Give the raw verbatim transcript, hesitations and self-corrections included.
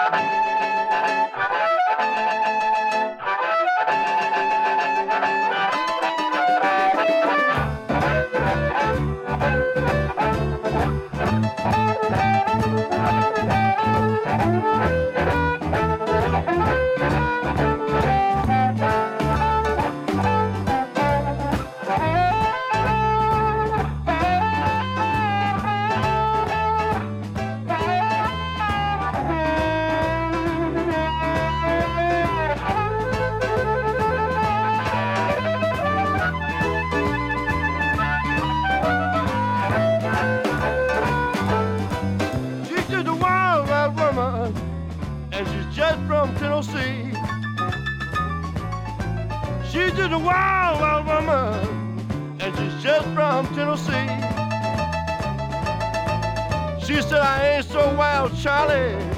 She's just a wild, wild woman, and she's just from Tennessee. She's just a wild, wild woman, and she's just from Tennessee. She said, I ain't so wild, Charlie.